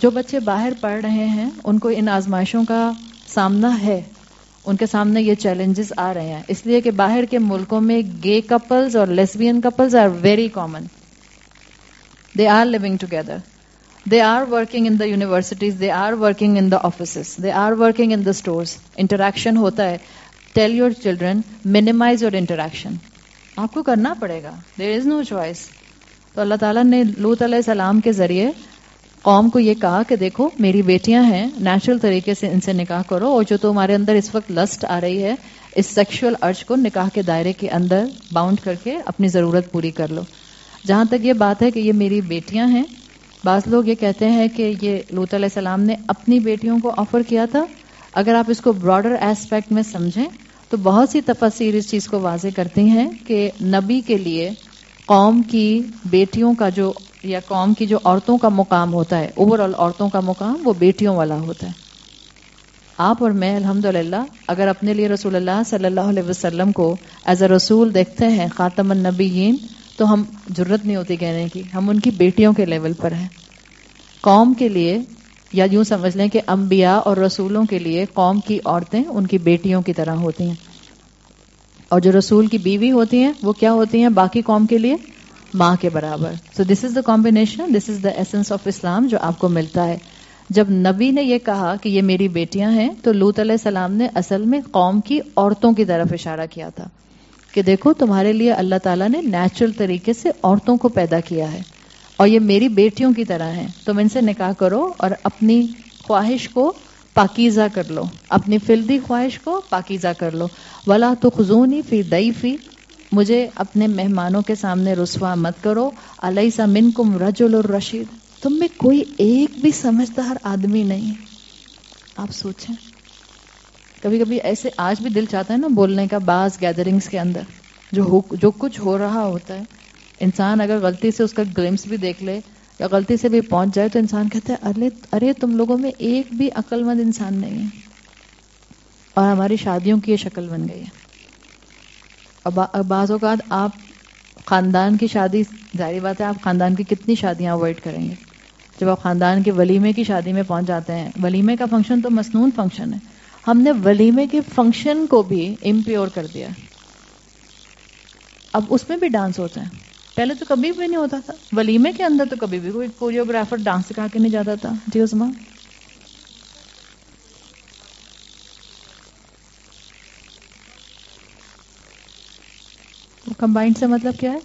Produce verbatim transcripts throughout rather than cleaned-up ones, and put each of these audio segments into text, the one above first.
جو بچے باہر پڑھ رہے ہیں ان کو ان آزمائشوں کا سامنا ہے، ان کے سامنے یہ چیلنجز آ رہے ہیں، اس لیے کہ باہر کے ملکوں میں گے کپلز اور lesbian couples are very common. They are living together. They are working in the universities, they are working in the offices, they are working in the stores. Interaction ہوتا ہے. Tell your children, minimize your interaction. آپ کو کرنا پڑے گا. There is no choice. تو اللہ تعالیٰ نے لوط علیہ السلام کے ذریعے قوم کو یہ کہا کہ دیکھو میری بیٹیاں ہیں، نیچرل طریقے سے ان سے نکاح کرو، اور جو تمہارے اندر اس وقت لسٹ آ رہی ہے اس سیکشول ارج کو نکاح کے دائرے کے اندر باؤنڈ کر کے اپنی ضرورت پوری کر لو. جہاں تک یہ بات ہے کہ یہ میری بیٹیاں ہیں، بعض لوگ یہ کہتے ہیں کہ یہ لوط علیہ السلام نے اپنی بیٹیوں کو آفر کیا تھا. اگر آپ اس کو براڈر ایسپیکٹ میں سمجھیں تو بہت سی تفاسیر اس چیز کو واضح کرتی ہیں کہ نبی کے لیے قوم کی بیٹیوں کا جو یا قوم کی جو عورتوں کا مقام ہوتا ہے، اوور آل عورتوں کا مقام وہ بیٹیوں والا ہوتا ہے. آپ اور میں الحمدللہ اگر اپنے لیے رسول اللہ صلی اللہ علیہ وسلم کو ایز اے رسول دیکھتے ہیں، خاتم النبیین، تو ہم جرت نہیں ہوتی کہنے کی ہم ان کی بیٹیوں کے لیول پر ہیں. قوم کے لیے یا یوں سمجھ لیں کہ انبیاء اور رسولوں کے لیے قوم کی عورتیں ان کی بیٹیوں کی طرح ہوتی ہیں، اور جو رسول کی بیوی ہوتی ہیں وہ کیا ہوتی ہیں باقی قوم کے لیے؟ ماں کے برابر. So this is the combination, this is the essence of Islam جو آپ کو ملتا ہے. جب نبی نے یہ کہا کہ یہ میری بیٹیاں ہیں تو لوط علیہ السلام نے اصل میں قوم کی عورتوں کی طرف اشارہ کیا تھا کہ دیکھو تمہارے لیے اللہ تعالیٰ نے نیچرل طریقے سے عورتوں کو پیدا کیا ہے اور یہ میری بیٹیوں کی طرح ہیں، تم ان سے نکاح کرو اور اپنی خواہش کو پاکیزہ کر لو، اپنی فلدی خواہش کو پاکیزہ کر لو. ولا تخزونی فی ضیفی، مجھے اپنے مہمانوں کے سامنے رسوا مت کرو. الیس منکم رجل الرشید، تم میں کوئی ایک بھی سمجھدار آدمی نہیں. آپ سوچیں، کبھی کبھی ایسے آج بھی دل چاہتا ہے نا بولنے کا، بعض گیدرنگز کے اندر جو جو کچھ ہو رہا ہوتا ہے، انسان اگر غلطی سے اس کا گلمس بھی دیکھ لے یا غلطی سے بھی پہنچ جائے تو انسان کہتا ہے ارے ارے تم لوگوں میں ایک بھی عقل مند انسان نہیں ہے. اور ہماری شادیوں کی یہ شکل بن گئی ہے. اور بعض اوقات آپ خاندان کی شادی، ظاہری بات ہے آپ خاندان کی کتنی شادیاں اوائڈ کریں گے. جب آپ خاندان کے ولیمے کی شادی میں پہنچ جاتے ہیں، ولیمے کا فنکشن تو مسنون فنکشن ہے، ہم نے ولیمے کے فنکشن کو بھی امپیور کر دیا. اب اس میں بھی ڈانس ہوتا ہے، پہلے تو کبھی بھی نہیں ہوتا تھا. ولیمے کے اندر تو کبھی بھی کوئی کوریوگرافر ڈانس سکھا کے نہیں جاتا تھا. جی عظما، کمبائنڈ سے مطلب کیا ہے؟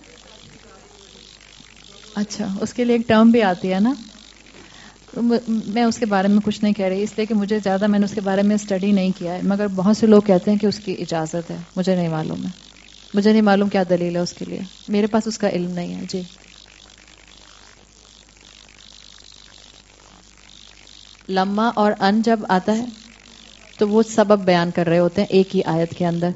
اچھا، اس کے لیے ایک ٹرم بھی آتی ہے نا. میں اس کے بارے میں کچھ نہیں کہہ رہی اس لیے کہ مجھے زیادہ میں نے اس کے بارے میں اسٹڈی نہیں کیا ہے، مگر بہت سے لوگ کہتے ہیں کہ اس کی اجازت ہے. مجھے نہیں معلوم ہے، مجھے نہیں معلوم کیا دلیل ہے اس کے لیے، میرے پاس اس کا علم نہیں ہے. جی، لما اور ان جب آتا ہے تو وہ سبب بیان کر رہے ہوتے ہیں ایک ہی آیت کے اندر.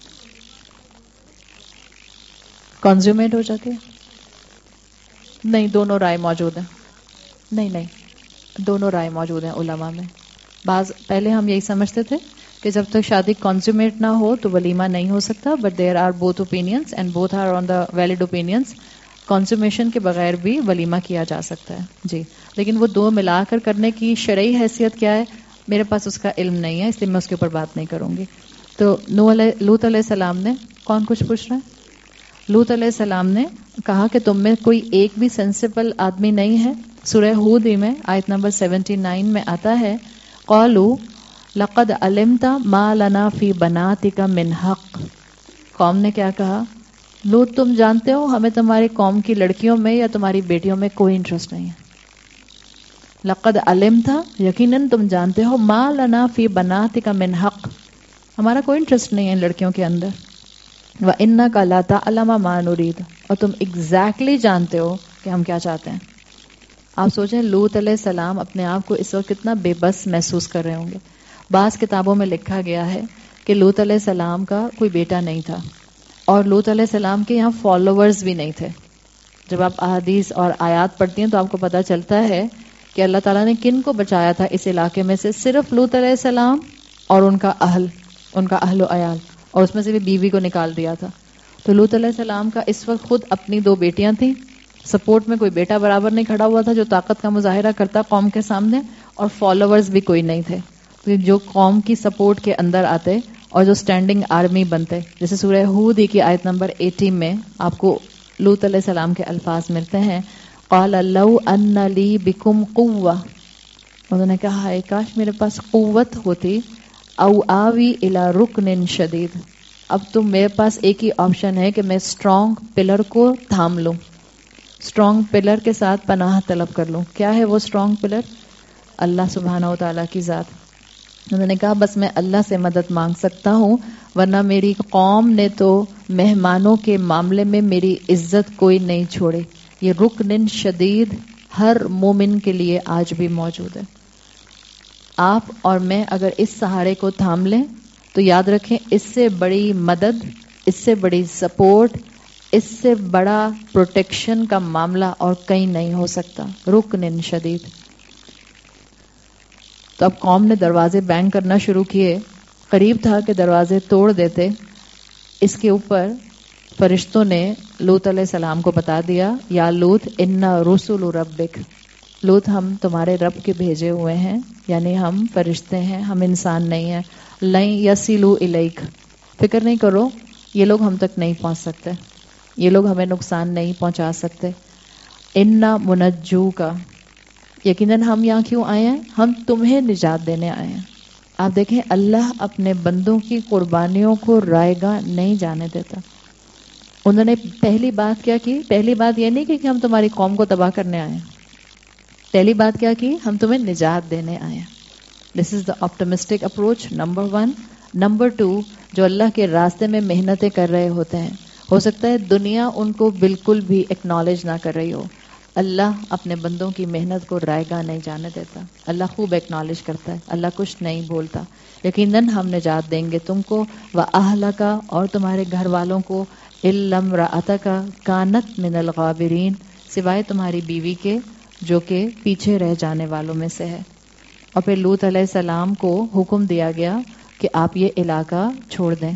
کنزیومیٹ ہو جاتی ہے؟ نہیں، دونوں رائے موجود ہیں. نہیں نہیں، دونوں رائے موجود ہیں علماء میں. بعض پہلے ہم یہی سمجھتے تھے کہ جب تک شادی کنزیومیٹ نہ ہو تو ولیمہ نہیں ہو سکتا، but there are both opinions and both are on the valid opinions. Consummation کے بغیر بھی ولیمہ کیا جا سکتا ہے. جی، لیکن وہ دو ملا کر کرنے کی شرعی حیثیت کیا ہے میرے پاس اس کا علم نہیں ہے، اس لیے میں اس کے اوپر بات نہیں کروں گی. تو لوط علیہ السلام نے، کون کچھ پوچھ رہا ہے؟ لوط علیہ السلام نے کہا کہ تم میں کوئی ایک بھی سینسیبل آدمی نہیں ہے. سورہ ہود میں آیت نمبر سیونٹی نائن میں آتا ہے قالوا لقد علمت ما لنا فی بناتک من حق. قوم نے کیا کہا؟ لوط تم جانتے ہو ہمیں تمہاری قوم کی لڑکیوں میں یا تمہاری بیٹیوں میں کوئی انٹرسٹ نہیں ہے. لقد علمت، یقیناً تم جانتے ہو، ما لنا فی بناتک من حق، ہمارا کوئی انٹرسٹ نہیں ہے ان لڑکیوں کے اندر. وَإِنَّكَ لَا تَعْلَمَ مَا نُرِيدُ، اور تم ایگزیکٹلی جانتے ہو کہ ہم کیا چاہتے ہیں. آپ سوچیں لوط علیہ السلام اپنے آپ کو اس وقت کتنا بے بس محسوس کر رہے ہوں گے. بعض کتابوں میں لکھا گیا ہے کہ لوط علیہ السلام کا کوئی بیٹا نہیں تھا اور لوط علیہ السلام کے یہاں فالوورز بھی نہیں تھے. جب آپ احادیث اور آیات پڑھتی ہیں تو آپ کو پتہ چلتا ہے کہ اللہ تعالیٰ نے کن کو بچایا تھا اس علاقے میں سے؟ صرف لوط علیہ السلام اور ان کا اہل، ان کا اہل و عیال، اور اس میں سے بھی بیوی کو نکال دیا تھا. تو لوط علیہ السلام کا اس وقت خود اپنی دو بیٹیاں تھیں سپورٹ میں کوئی بیٹا برابر نہیں کھڑا ہوا تھا جو طاقت کا مظاہرہ کرتا قوم کے سامنے, اور فالوورز بھی کوئی نہیں تھے. تو جو قوم کی سپورٹ کے اندر آتے اور جو سٹینڈنگ آرمی بنتے, جیسے سورہ ہود کی آیت نمبر اسی میں آپ کو لوط علیہ السلام کے الفاظ ملتے ہیں, قال لو ان لی بکم قوہ, انہوں نے کہا ہے کاش میرے پاس قوت ہوتی, او آوی الی رکن شدید, اب تو میرے پاس ایک ہی آپشن ہے کہ میں اسٹرانگ پلر کو تھام لوں, اسٹرانگ پلر کے ساتھ پناہ طلب کر لوں. کیا ہے وہ اسٹرانگ پلر؟ اللہ سبحانہ و تعالیٰ کی ذات. انہوں نے کہا بس میں اللہ سے مدد مانگ سکتا ہوں, ورنہ میری قوم نے تو مہمانوں کے معاملے میں میری عزت کوئی نہیں چھوڑی. یہ رکن شدید ہر مومن کے لیے آج بھی موجود ہے. آپ اور میں اگر اس سہارے کو تھام لیں تو یاد رکھیں اس سے بڑی مدد, اس سے بڑی سپورٹ, اس سے بڑا پروٹیکشن کا معاملہ اور کہیں نہیں ہو سکتا. رکن شدید. تو اب قوم نے دروازے بینگ کرنا شروع کیے, قریب تھا کہ دروازے توڑ دیتے. اس کے اوپر فرشتوں نے لوط علیہ السلام کو بتا دیا, یا لوط انا رسول ربک, لوط ہم تمہارے رب کے بھیجے ہوئے ہیں, یعنی ہم فرشتے ہیں, ہم انسان نہیں ہیں. لن یصلوا الیک, فکر نہیں کرو یہ لوگ ہم تک نہیں پہنچ سکتے, یہ لوگ ہمیں نقصان نہیں پہنچا سکتے. انا منجوک, یقیناً ہم یہاں کیوں آئے ہیں؟ ہم تمہیں نجات دینے آئے ہیں. آپ دیکھیں اللہ اپنے بندوں کی قربانیوں کو رائے گاہ نہیں جانے دیتا. انہوں نے پہلی بات کیا کی؟ پہلی بات یہ نہیں کہ ہم تمہاری قوم کو تباہ کرنے آئے ہیں, پہلی بات کیا کی؟ ہم تمہیں نجات دینے آئے ہیں. This is the optimistic approach number one. Number two, جو اللہ کے راستے میں محنتیں کر رہے ہوتے ہیں, ہو سکتا ہے دنیا ان کو بالکل بھی ایکنالج نہ کر رہی ہو, اللہ اپنے بندوں کی محنت کو رائے گاہ نہیں جانے دیتا. اللہ خوب ایکنالج کرتا ہے, اللہ کچھ نہیں بولتا. یقیناً ہم نجات دیں گے تم کو, وَأَهْلَكَ, اور تمہارے گھر والوں کو, إِلَّا امْرَأَتَكَ كَانَتْ مِنَ الْغَابِرِينَ, سوائے تمہاری بیوی کے جو کہ پیچھے رہ جانے والوں میں سے ہے. اور پھر لوط علیہ السلام کو حکم دیا گیا کہ آپ یہ علاقہ چھوڑ دیں.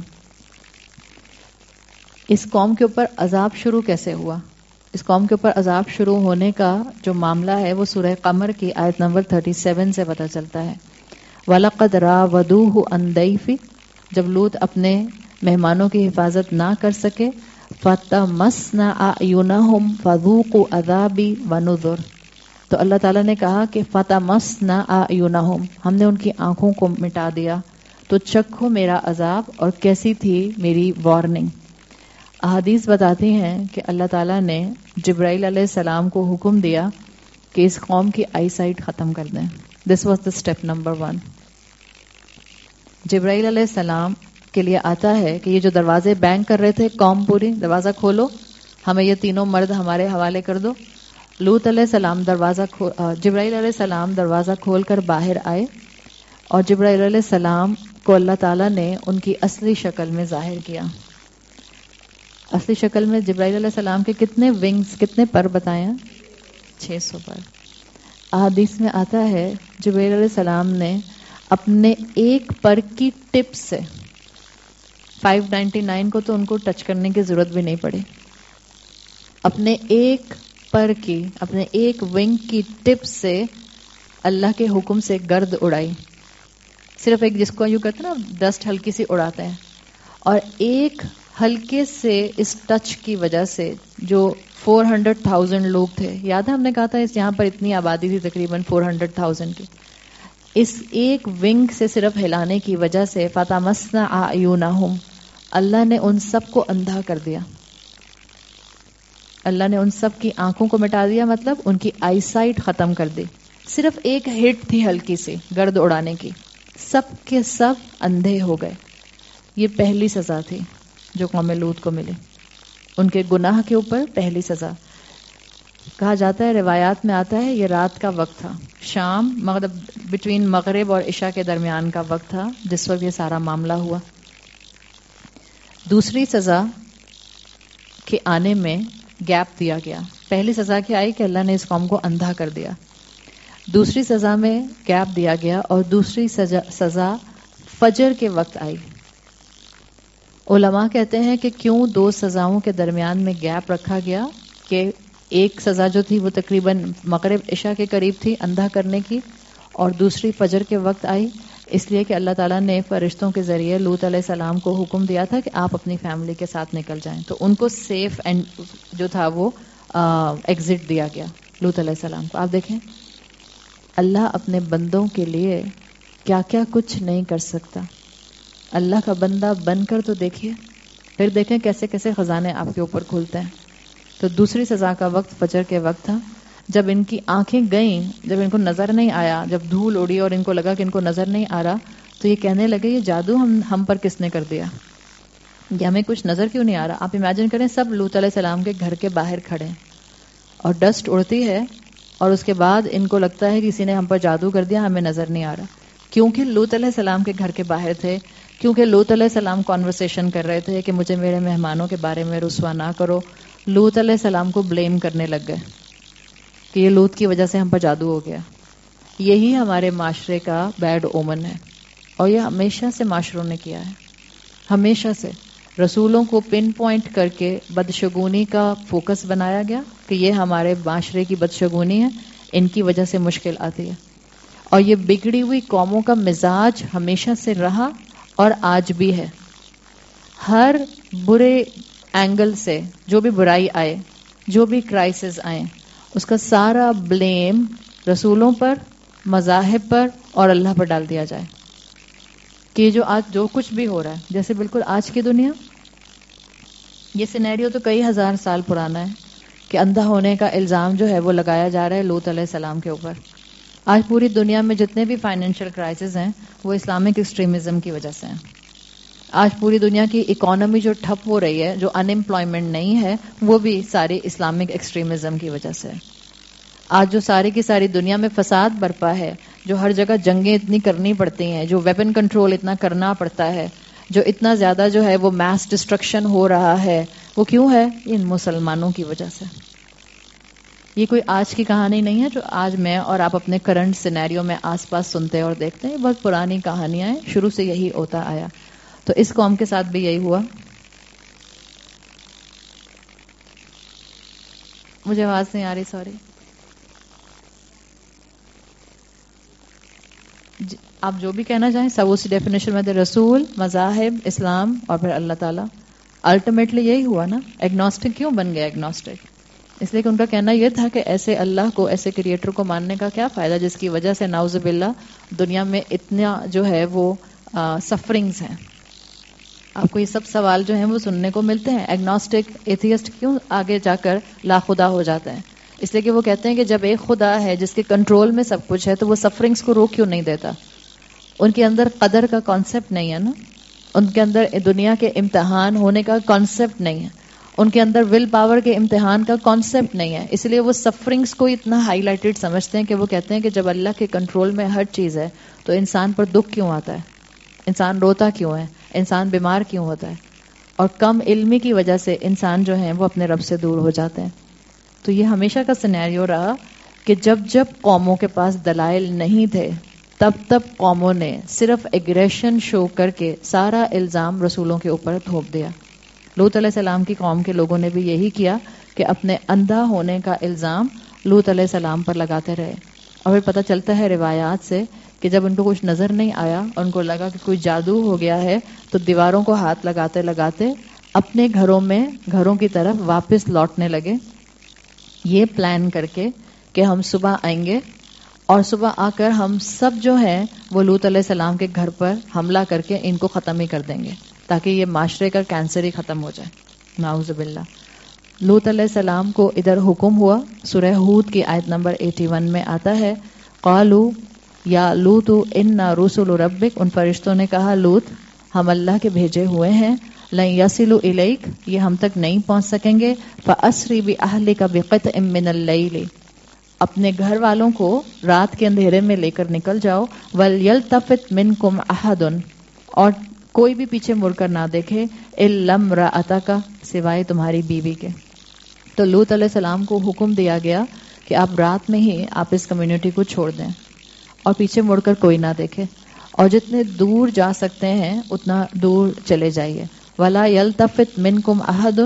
اس قوم کے اوپر عذاب شروع کیسے ہوا؟ اس قوم کے اوپر عذاب شروع ہونے کا جو معاملہ ہے وہ سورہ قمر کی آیت نمبر سینتیس سے پتہ چلتا ہے. وَلَقَدْ رَاوَدُوهُ عَنْ ضَيْفِهِ, جب لوط اپنے مہمانوں کی حفاظت نہ کر سکے, فَطَمَسْنَا أَعْيُنَهُمْ فَذُوقُوا عَذَابِي وَنُذُرْ, تو اللہ تعالیٰ نے کہا کہ فَطَمَسْنَا أَعْيُنَهُمْ, ہم نے ان کی آنکھوں کو مٹا دیا, تو چکھو میرا عذاب اور کیسی تھی میری وارننگ. احادیث بتاتی ہیں کہ اللہ تعالیٰ نے جبرائیل علیہ السلام کو حکم دیا کہ اس قوم کی آئی سائٹ ختم کر دیں. This was the step number one. جبرائیل علیہ السلام کے لیے آتا ہے کہ یہ جو دروازے بینگ کر رہے تھے, قوم پوری دروازہ کھولو, ہمیں یہ تینوں مرد ہمارے حوالے کر دو. لوط علیہ السلام دروازہ کھول, جبرائیل علیہ السلام دروازہ کھول کر باہر آئے, اور جبرائیل علیہ السلام کو اللہ تعالیٰ نے ان کی اصلی شکل میں ظاہر کیا. اصلی شکل میں جبرائیل علیہ السلام کے کتنے ونگز, کتنے پر بتائے ہیں؟ چھ سو پر. احادیث میں آتا ہے جبرائیل علیہ السلام نے اپنے ایک پر کی ٹپ سے, فائیو نائنٹی نائن کو تو ان کو ٹچ کرنے کی ضرورت بھی نہیں پڑی, اپنے ایک پر کی, اپنے ایک ونگ کی ٹپ سے اللہ کے حکم سے گرد اڑائی. صرف ایک, جس کو یوں کرتے ہیں نا ڈسٹ ہلکی سی اڑاتے ہیں, اور ایک ہلکے سے اس ٹچ کی وجہ سے جو فور ہنڈریڈ تھاؤزینڈ لوگ تھے, یاد ہے ہم نے کہا تھا اس یہاں پر اتنی آبادی تھی تقریباً فور ہنڈریڈ تھاؤزینڈ کی, اس ایک ونگ سے صرف ہلانے کی وجہ سے فَطَمَسْنَا أَعْيُنَهُمْ, اللہ نے ان سب کو اندھا کر دیا. اللہ نے ان سب کی آنکھوں کو مٹا دیا, مطلب ان کی آئی سائٹ ختم کر دی. صرف ایک ہٹ تھی ہلکی سی گرد اڑانے کی, سب کے سب اندھے ہو گئے. یہ پہلی سزا تھی جو قوم لوط کو ملی, ان کے گناہ کے اوپر پہلی سزا. کہا جاتا ہے, روایات میں آتا ہے یہ رات کا وقت تھا, شام مغرب, بٹوین مغرب اور عشاء کے درمیان کا وقت تھا جس وقت یہ سارا معاملہ ہوا. دوسری سزا کے آنے میں گیپ دیا گیا. پہلی سزا کیا آئی کہ اللہ نے اس قوم کو اندھا کر دیا. دوسری سزا میں گیپ دیا گیا, اور دوسری سزا, سزا فجر کے وقت آئی. علماء کہتے ہیں کہ کیوں دو سزاؤں کے درمیان میں گیپ رکھا گیا, کہ ایک سزا جو تھی وہ تقریباً مغرب عشاء کے قریب تھی اندھا کرنے کی، اور دوسری فجر کے وقت آئی، اس لیے کہ اللہ تعالیٰ نے فرشتوں کے ذریعے لوط علیہ السلام کو حکم دیا تھا کہ آپ اپنی فیملی کے ساتھ نکل جائیں، تو ان کو سیف اینڈ جو تھا وہ ایگزٹ دیا گیا لوط علیہ السلام کو. آپ دیکھیں اللہ اپنے بندوں کے لیے کیا کیا کچھ نہیں کر سکتا. اللہ کا بندہ بن کر تو دیکھیے، پھر دیکھیں کیسے کیسے خزانے آپ کے اوپر کھلتے ہیں. تو دوسری سزا کا وقت فجر کے وقت تھا، جب ان کی آنکھیں گئیں، جب ان کو نظر نہیں آیا، جب دھول اڑی اور ان کو لگا کہ ان کو نظر نہیں آ رہا، تو یہ کہنے لگے یہ جادو ہم ہم پر کس نے کر دیا، یہ ہمیں کچھ نظر کیوں نہیں آ رہا. آپ امیجن کریں سب لوط علیہ السلام کے گھر کے باہر کھڑے ہیں اور ڈسٹ اڑتی ہے، اور اس کے بعد ان کو لگتا ہے کہ کسی نے ہم پر جادو کر دیا، ہمیں نظر نہیں آ رہا. کیونکہ لوط علیہ السلام کے گھر کے باہر تھے، کیونکہ لوط علیہ السلام کانورسیشن کر رہے تھے کہ مجھے میرے مہمانوں کے بارے میں رسوا نہ کرو، لوط علیہ السلام کو بلیم کرنے لگ گئے کہ یہ لوط کی وجہ سے ہم پر جادو ہو گیا. یہی ہمارے معاشرے کا بیڈ اومن ہے، اور یہ ہمیشہ سے معاشروں نے کیا ہے، ہمیشہ سے. رسولوں کو پن پوائنٹ کر کے بدشگونی کا فوکس بنایا گیا کہ یہ ہمارے معاشرے کی بدشگونی ہے، ان کی وجہ سے مشکل آتی ہے. اور یہ بگڑی ہوئی قوموں کا مزاج ہمیشہ سے رہا اور آج بھی ہے. ہر برے اینگل سے جو بھی برائی آئے، جو بھی کرائسس آئے، اس کا سارا بلیم رسولوں پر، مذاہب پر اور اللہ پر ڈال دیا جائے کہ یہ جو آج جو کچھ بھی ہو رہا ہے، جیسے بالکل آج کی دنیا، یہ سینیریو تو کئی ہزار سال پرانا ہے کہ اندھا ہونے کا الزام جو ہے وہ لگایا جا رہا ہے لوط علیہ السلام کے اوپر. آج پوری دنیا میں جتنے بھی فائنینشیل کرائسس ہیں وہ اسلامک ایکسٹریمزم کی وجہ سے ہیں. آج پوری دنیا کی اکانومی جو ٹھپ ہو رہی ہے، جو ان امپلائمنٹ نہیں ہے، وہ بھی ساری اسلامک ایکسٹریمزم کی وجہ سے ہے. آج جو ساری کی ساری دنیا میں فساد برپا ہے، جو ہر جگہ جنگیں اتنی کرنی پڑتی ہیں، جو ویپن کنٹرول اتنا کرنا پڑتا ہے، جو اتنا زیادہ جو ہے وہ میس ڈسٹرکشن ہو رہا ہے، وہ کیوں ہے؟ ان مسلمانوں کی وجہ سے. یہ کوئی آج کی کہانی نہیں ہے جو آج میں اور آپ اپنے کرنٹ سینیریو میں آس پاس سنتے اور دیکھتے ہیں. بہت پرانی کہانیاں ہیں، شروع سے یہی ہوتا آیا. تو اس قوم کے ساتھ بھی یہی ہوا. مجھے آواز نہیں آ رہی، سوری. آپ جو بھی کہنا چاہیں سب اسی ڈیفینیشن میں تھے، رسول، مذاہب، اسلام اور پھر اللہ تعالیٰ. الٹیمیٹلی یہی ہوا نا. ایگنوسٹک کیوں بن گیا ایگنوسٹک؟ اس لیے کہ ان کا کہنا یہ تھا کہ ایسے اللہ کو، ایسے کریٹر کو ماننے کا کیا فائدہ جس کی وجہ سے نعوذ باللہ دنیا میں اتنا جو ہے وہ سفرنگز ہیں. آپ کو یہ سب سوال جو ہیں وہ سننے کو ملتے ہیں. ایگنوسٹک، ایتھیسٹ کیوں آگے جا کر لا خدا ہو جاتے ہیں؟ اس لیے کہ وہ کہتے ہیں کہ جب ایک خدا ہے جس کے کنٹرول میں سب کچھ ہے تو وہ سفرنگز کو روک کیوں نہیں دیتا. ان کے اندر قدر کا کانسیپٹ نہیں ہے نا، ان کے اندر دنیا کے امتحان ہونے کا کانسیپٹ نہیں ہے، ان کے اندر ول پاور کے امتحان کا کانسیپٹ نہیں ہے. اس لیے وہ سفرنگز کو اتنا ہائی لائٹڈ سمجھتے ہیں کہ وہ کہتے ہیں کہ جب اللہ کے کنٹرول میں ہر چیز ہے تو انسان پر دکھ کیوں آتا ہے، انسان روتا کیوں ہے، انسان بیمار کیوں ہوتا ہے. اور کم علمی کی وجہ سے انسان جو ہیں وہ اپنے رب سے دور ہو جاتے ہیں. تو یہ ہمیشہ کا سینیریو رہا کہ جب جب قوموں کے پاس دلائل نہیں تھے تب تب قوموں نے صرف ایگریشن شو کر کے سارا الزام رسولوں کے اوپر تھوپ دیا. لوط علیہ السلام کی قوم کے لوگوں نے بھی یہی کیا کہ اپنے اندھا ہونے کا الزام لوط علیہ السلام پر لگاتے رہے. اور پھر پتہ چلتا ہے روایات سے کہ جب ان کو کچھ نظر نہیں آیا اور ان کو لگا کہ کوئی جادو ہو گیا ہے تو دیواروں کو ہاتھ لگاتے لگاتے اپنے گھروں میں گھروں کی طرف واپس لوٹنے لگے، یہ پلان کر کے کہ ہم صبح آئیں گے اور صبح آ کر ہم سب جو ہیں وہ لوط علیہ السلام کے گھر پر حملہ کر کے ان کو ختم ہی کر دیں گے تاکہ یہ معاشرے کا کینسر ہی ختم ہو جائے. نعوذ باللہ. لوط علیہ السلام کو ادھر حکم ہوا، سورہ ہود کی آیت نمبر اکیاسی میں آتا ہے، قالوا یا لوط انا رسل ربک، ان فرشتوں نے کہا لوط ہم اللہ کے بھیجے ہوئے ہیں، لن یصلوا الیک، یہ ہم تک نہیں پہنچ سکیں گے، فاسری باہلک بقطع من اللیل، اپنے گھر والوں کو رات کے اندھیرے میں لے کر نکل جاؤ، وَلْيَلْتَفِتْ مِنْكُمْ أَحَدٌ، اور کوئی بھی پیچھے مڑ کر نہ دیکھے، إِلَّا امْرَأَتَكَ، سوائے تمہاری بیوی کے. تو لوط علیہ السلام کو حکم دیا گیا کہ آپ رات میں ہی آپ اس کمیونٹی کو چھوڑ دیں اور پیچھے مڑ کر کوئی نہ دیکھے، اور جتنے دور جا سکتے ہیں اتنا دور چلے جائیے. وَلَا يَلْتَفِتْ مِنْكُمْ أَحَدٌ،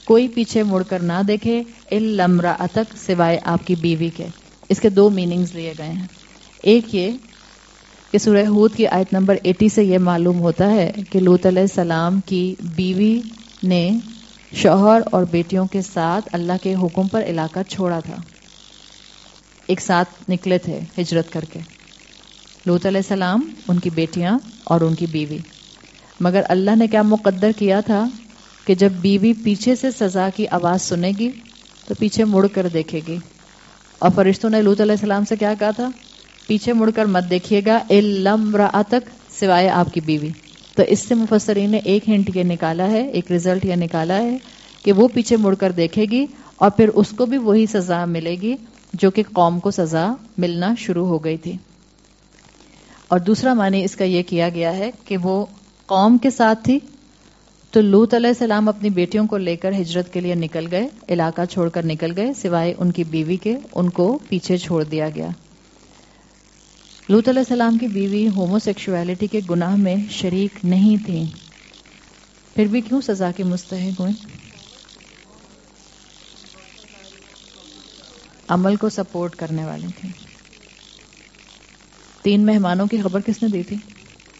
کوئی پیچھے مڑ کر نہ دیکھے الا امرأتک سوائے آپ کی بیوی کے. اس کے دو میننگز لیے گئے ہیں. ایک یہ کہ سورہ ہود کی آیت نمبر اسی سے یہ معلوم ہوتا ہے کہ لوط علیہ السلام کی بیوی نے شوہر اور بیٹیوں کے ساتھ اللہ کے حکم پر علاقہ چھوڑا تھا. ایک ساتھ نکلے تھے ہجرت کر کے لوط علیہ السلام, ان کی بیٹیاں اور ان کی بیوی. مگر اللہ نے کیا مقدر کیا تھا کہ جب بیوی پیچھے سے سزا کی آواز سنے گی تو پیچھے مڑ کر دیکھے گی. اور فرشتوں نے لوط علیہ السلام سے کیا کہا تھا؟ پیچھے مڑ کر مت دیکھیے گا الا امرأتک سوائے آپ کی بیوی. تو اس سے مفسرین نے ایک ہنٹ یہ نکالا ہے, ایک رزلٹ یہ نکالا ہے کہ وہ پیچھے مڑ کر دیکھے گی اور پھر اس کو بھی وہی سزا ملے گی جو کہ قوم کو سزا ملنا شروع ہو گئی تھی. اور دوسرا معنی اس کا یہ کیا گیا ہے کہ وہ قوم کے ساتھ تھی تو لوط علیہ السلام اپنی بیٹیوں کو لے کر ہجرت کے لیے نکل گئے, علاقہ چھوڑ کر نکل گئے, سوائے ان کی بیوی کے ان کو پیچھے چھوڑ دیا گیا. لوط علیہ السلام کی بیوی ہومو سیکشولیٹی کے گناہ میں شریک نہیں تھی, پھر بھی کیوں سزا کے مستحق ہوئیں؟ عمل کو سپورٹ کرنے والی تھی. تین مہمانوں کی خبر کس نے دی تھی؟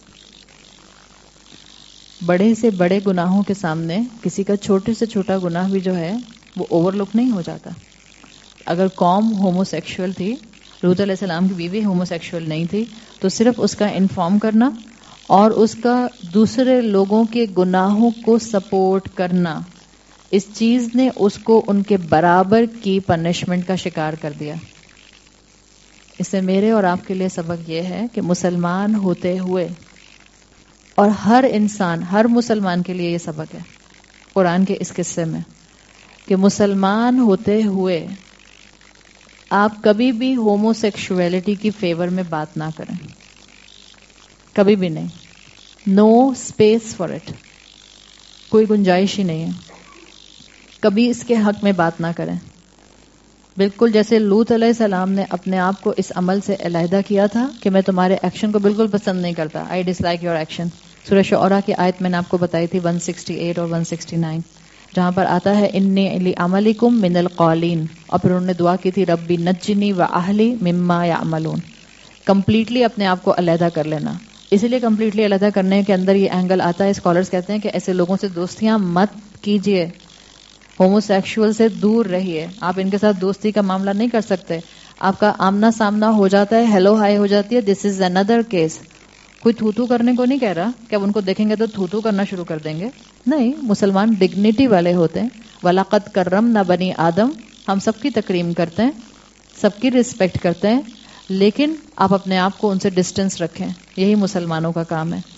بڑے سے بڑے گناہوں کے سامنے کسی کا چھوٹے سے چھوٹا گناہ بھی جو ہے وہ اوور لک نہیں ہو جاتا. اگر قوم ہومو سیکشول تھی, لوط علیہ السلام کی بیوی ہومو سیکشول نہیں تھی, تو صرف اس کا انفارم کرنا اور اس کا دوسرے لوگوں کے گناہوں کو سپورٹ کرنا, اس چیز نے اس کو ان کے برابر کی پنشمنٹ کا شکار کر دیا. اس سے میرے اور آپ کے لیے سبق یہ ہے کہ مسلمان ہوتے ہوئے, اور ہر انسان ہر مسلمان کے لیے یہ سبق ہے قرآن کے اس قصے میں, کہ مسلمان ہوتے ہوئے آپ کبھی بھی ہومو سیکشولیٹی کی فیور میں بات نہ کریں, کبھی بھی نہیں. نو اسپیس فار اٹ, کوئی گنجائش ہی نہیں ہے. کبھی اس کے حق میں بات نہ کریں. بالکل جیسے لوط علیہ السلام نے اپنے آپ کو اس عمل سے علیحدہ کیا تھا کہ میں تمہارے ایکشن کو بالکل پسند نہیں کرتا, I dislike your action. سورہ شعراء کی آیت میں نے آپ کو بتائی تھی ون سکسٹی ایٹ اور ون سکسٹی نائن, جہاں پر آتا ہے انی لعملکم من القالین, اور پھر انہوں نے دعا کی تھی ربی نجنی و اہلی مما یعملون. کمپلیٹلی اپنے آپ کو علیحدہ کر لینا. اسی لیے کمپلیٹلی علیحدہ کرنے کے اندر یہ اینگل آتا ہے, اسکالرز کہتے ہیں کہ ایسے لوگوں سے دوستیاں مت کیجیے, ہومو سیکشول سے دور رہیے. آپ ان کے ساتھ دوستی کا معاملہ نہیں کر سکتے. آپ کا آمنا سامنا ہو جاتا ہے, ہیلو ہائی ہو جاتی ہے, دس از اندر کیس. کوئی تھو تھو کرنے کو نہیں کہہ رہا کہ اب ان کو دیکھیں گے تو تھو تھو کرنا شروع کر دیں گے. نہیں, مسلمان ڈگنیٹی والے ہوتے ہیں. وَلَقَدْ كَرَّمْنَا بَنِي آدم, ہم سب کی تکریم کرتے ہیں, سب کی رسپیکٹ کرتے ہیں, لیکن آپ اپنے آپ کو ان سے ڈسٹینس رکھیں. یہی مسلمانوں کا کام ہے.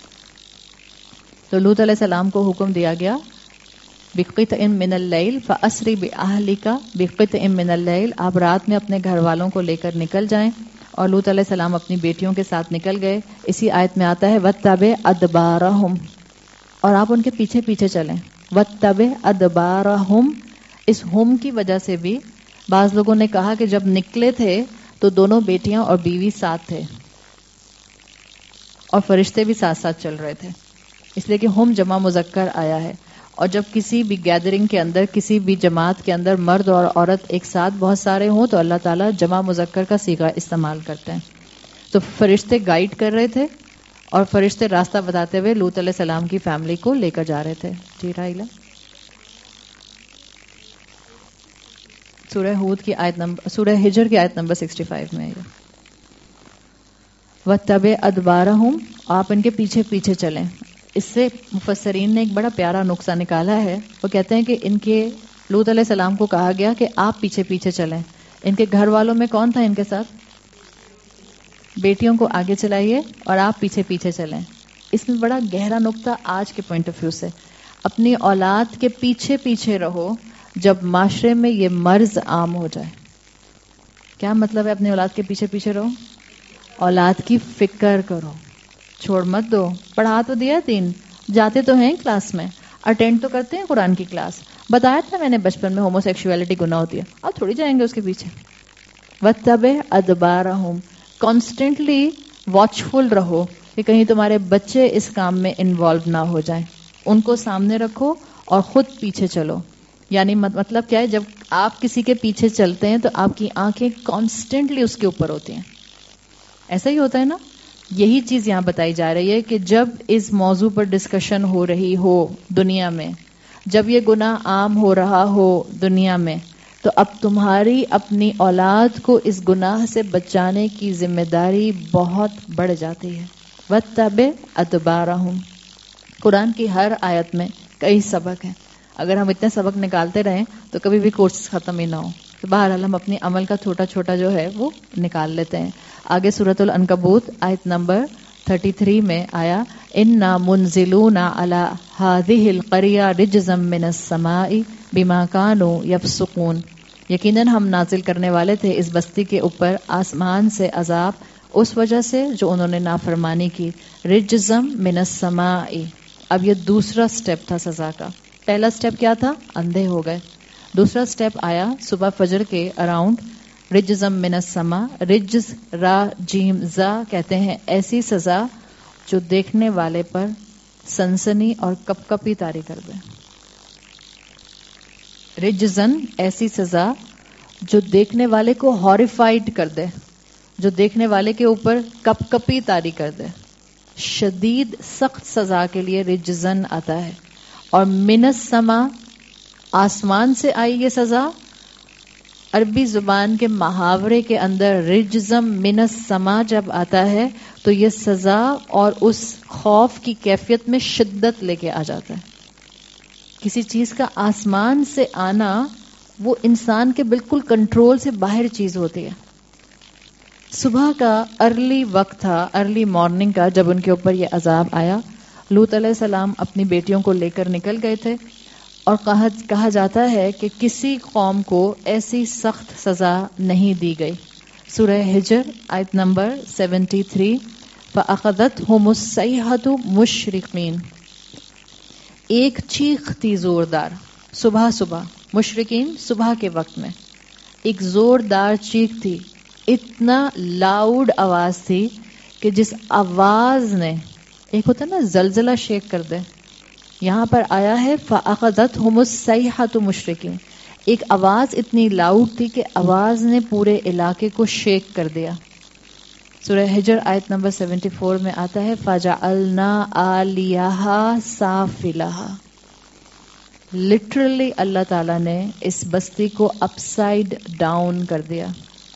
تو لوط علیہ السلام کو حکم دیا گیا بِقِطْعٍ مِّنَ اللَّيْلِ فَأَسْرِ بِأَهْلِكَ بِقِطْعٍ مِّنَ اللَّيْلِ, آپ رات میں اپنے گھر والوں کو لے کر نکل جائیں. اور لوط علیہ السلام اپنی بیٹیوں کے ساتھ نکل گئے. اسی آیت میں آتا ہے وَاتَّبِعْ أَدْبَارَهُمْ, اور آپ ان کے پیچھے پیچھے چلیں. وَاتَّبِعْ أَدْبَارَهُمْ, اس ہم کی وجہ سے بھی بعض لوگوں نے کہا کہ جب نکلے تھے تو دونوں بیٹیاں اور بیوی ساتھ تھے اور فرشتے بھی ساتھ ساتھ چل رہے تھے, اس لیے کہ ہم جمع مذکر آیا ہے. اور جب کسی بھی گیدرنگ کے اندر, کسی بھی جماعت کے اندر مرد اور عورت ایک ساتھ بہت سارے ہوں تو اللہ تعالیٰ جمع مذکر کا صیغہ استعمال کرتے ہیں. تو فرشتے گائیڈ کر رہے تھے اور فرشتے راستہ بتاتے ہوئے لوط علیہ السلام کی فیملی کو لے کر جا رہے تھے. جی رائلہ, سورہ ہود کی آیت نمبر, سورہ ہجر کی آیت نمبر سکسٹی فائیو میں ہے. وَاتَّبِعْ أَدْبَارَهُمْ, آپ ان کے پیچھے پیچھے چلیں. اس سے مفسرین نے ایک بڑا پیارا نقصہ نکالا ہے. وہ کہتے ہیں کہ ان کے لوط علیہ السلام کو کہا گیا کہ آپ پیچھے پیچھے چلیں. ان کے گھر والوں میں کون تھا ان کے ساتھ؟ بیٹیوں کو آگے چلائیے اور آپ پیچھے پیچھے چلیں. اس میں بڑا گہرا نقطہ آج کے پوائنٹ آف ویو سے, اپنی اولاد کے پیچھے پیچھے رہو جب معاشرے میں یہ مرض عام ہو جائے. کیا مطلب ہے اپنی اولاد کے پیچھے پیچھے رہو؟ اولاد کی فکر کرو, چھوڑ مت دو. پڑھا تو دیا دین, جاتے تو ہیں کلاس میں, اٹینڈ تو کرتے ہیں قرآن کی کلاس, بتایا تھا میں نے بچپن میں ہومو سیکشولیٹی گناہ ہوتی ہے, اب تھوڑی جائیں گے اس کے پیچھے. وَاتَّبِعْ أَدْبَارَهُمْ, کانسٹنٹلی واچفل رہو کہ کہیں تمہارے بچے اس کام میں انوالو نہ ہو جائیں. ان کو سامنے رکھو اور خود پیچھے چلو. یعنی مطلب کیا ہے، جب آپ کسی کے پیچھے چلتے ہیں تو آپ کی آنکھیں کانسٹنٹلی اس کے اوپر ہوتی ہیں. ایسا ہی ہوتا ہے نا. یہی چیز یہاں بتائی جا رہی ہے کہ جب اس موضوع پر ڈسکشن ہو رہی ہو دنیا میں، جب یہ گناہ عام ہو رہا ہو دنیا میں، تو اب تمہاری اپنی اولاد کو اس گناہ سے بچانے کی ذمہ داری بہت بڑھ جاتی ہے. وَاتَّبِعْ أَدْبَارَهُمْ. قرآن کی ہر آیت میں کئی سبق ہیں. اگر ہم اتنے سبق نکالتے رہیں تو کبھی بھی کورس ختم ہی نہ ہو. تو بہرحال ہم اپنی عمل کا چھوٹا چھوٹا جو ہے وہ نکال لیتے ہیں. آگے سورۃ العنکبوت آیت نمبر تینتیس میں آیا اِنَّا مُنزِلُونَ عَلَىٰ هَٰذِهِ الْقَرْيَةِ رِجْزًا مِّنَ السَّمَاءِ بِمَا كَانُوا يَفْسُقُونَ. یقیناً ہم نازل کرنے والے تھے اس بستی کے اوپر آسمان سے عذاب اس وجہ سے جو انہوں نے نافرمانی کی. رِجْزًا مِّنَ السَّمَاءِ. اب یہ دوسرا سٹیپ تھا سزا کا. پہلا سٹیپ کیا تھا؟ اندھے ہو گئے. دوسرا سٹیپ آیا صبح فجر کے اراؤنڈ رجزم من السما. رجز را جیم زا کہتے ہیں ایسی سزا جو دیکھنے والے پر سنسنی اور کپ کپی طاری کر دے. رجزن ایسی سزا جو دیکھنے والے کو ہاریفائڈ کر دے، جو دیکھنے والے کے اوپر کپ کپی طاری کر دے. شدید سخت سزا کے لیے رجزن آتا ہے. اور من السما آسمان سے آئی یہ سزا. عربی زبان کے محاورے کے اندر رجزم من السما جب آتا ہے تو یہ سزا اور اس خوف کی کیفیت میں شدت لے کے آ جاتا ہے. کسی چیز کا آسمان سے آنا وہ انسان کے بالکل کنٹرول سے باہر چیز ہوتی ہے. صبح کا ارلی وقت تھا، ارلی مارننگ کا، جب ان کے اوپر یہ عذاب آیا. لوط علیہ السلام اپنی بیٹیوں کو لے کر نکل گئے تھے اور کہا کہا جاتا ہے کہ کسی قوم کو ایسی سخت سزا نہیں دی گئی. سورہ ہجر آیت نمبر سیونٹی تھری فَأَخَذَتْهُمُ الصَّيْحَةُ مُشْرِقِينَ. ایک چیخ تھی زوردار صبح صبح، مشرقین صبح کے وقت میں ایک زوردار چیخ تھی. اتنا لاؤڈ آواز تھی کہ جس آواز نے، ایک ہوتا نا زلزلہ شیک کر دے، یہاں پر آیا ہے فَأَخَذَتْهُمُ الصَّيْحَةُ مُشْرِقِينَ. ایک آواز اتنی لاؤڈ تھی کہ آواز نے پورے علاقے کو شیک کر دیا. سورہ ہجر آیت نمبر سیونٹی فور میں آتا ہے فَجَعَلْنَا عَالِيَهَا سَافِلَهَا. لٹرلی اللہ تعالیٰ نے اس بستی کو اپ سائڈ ڈاؤن کر دیا.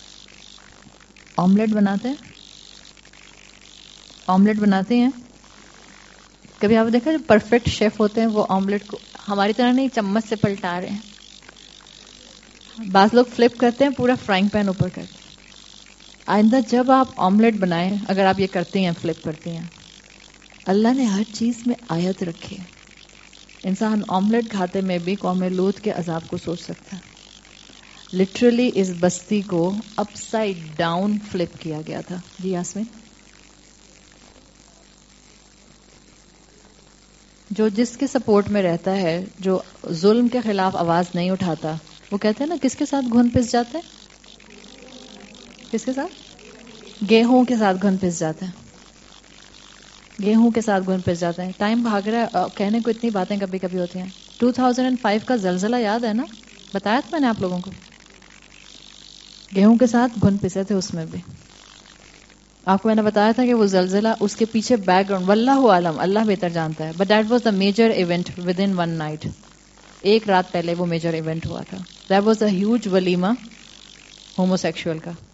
آملیٹ بناتے ہیں، آملیٹ بناتے ہیں کبھی آپ دیکھا جو پرفیکٹ شیف ہوتے ہیں وہ آملیٹ کو ہماری طرح نہیں چمچ سے پلٹا رہے ہیں. بعض لوگ فلپ کرتے ہیں، پورا فرائنگ پین اوپر کرتے ہیں. آئندہ جب آپ آملیٹ بنائیں، اگر آپ یہ کرتے ہیں فلپ کرتے ہیں، اللہ نے ہر چیز میں آیت رکھی ہے. انسان آملیٹ کھاتے میں بھی قوم لوط کے عذاب کو سوچ سکتا ہے. لٹرلی اس بستی کو اپ سائڈ ڈاؤن فلپ کیا گیا تھا. جی یاسمین. جو جس کے سپورٹ میں رہتا ہے، جو ظلم کے خلاف آواز نہیں اٹھاتا، وہ کہتے ہیں نا کس کے ساتھ گھن پس جاتے ہیں؟ کس کے ساتھ؟ گیہوں کے ساتھ گھن پس جاتے ہیں. گیہوں کے ساتھ گھن پس جاتے ہیں. ٹائم بھاگ رہا ہے، کہنے کو اتنی باتیں کبھی کبھی ہوتی ہیں. ٹو تھاؤزینڈ فائیو کا زلزلہ یاد ہے نا؟ بتایا تھا میں نے آپ لوگوں کو. گیہوں کے ساتھ گھن پسے تھے. اس میں بھی آپ کو میں نے بتایا تھا کہ وہ زلزلہ اس کے پیچھے بیک گراؤنڈ واللہ عالم، اللہ بہتر جانتا ہے. But that was the major event within one night. ایک رات پہلے وہ میجر ایونٹ ہوا تھا. دیٹ واز اے ہیوج ولیمہ ہومو سیکشول کا.